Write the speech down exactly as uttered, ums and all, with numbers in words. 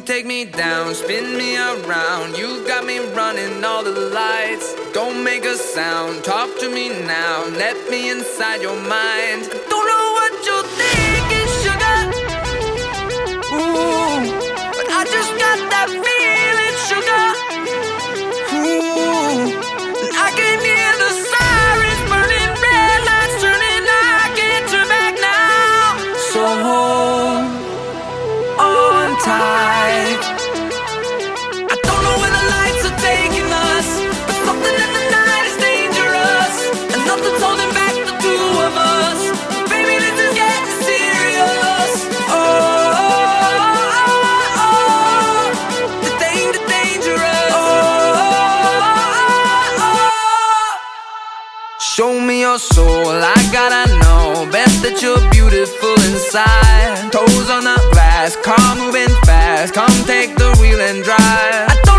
take me down, spin me around. You got me running all the lights. Don't make a sound, talk to me now. Let me inside your mind. I don't know what you're thinking, sugar. Ooh, but I just got that feeling, sugar. Ooh, and I can hear the sirens burning, red lights turning. I can't turn back now. So hold on tight. I don't know where the lights are taking us, but something in the night is dangerous, and nothing's holding back the two of us. Baby, this is getting serious. Oh, oh, oh, oh. The danger, dangerous. Oh, oh, oh. Show me your soul, I gotta know. Bet that you're beautiful inside. Toes on the glass, car moving fast. Come take the wheel and drive. I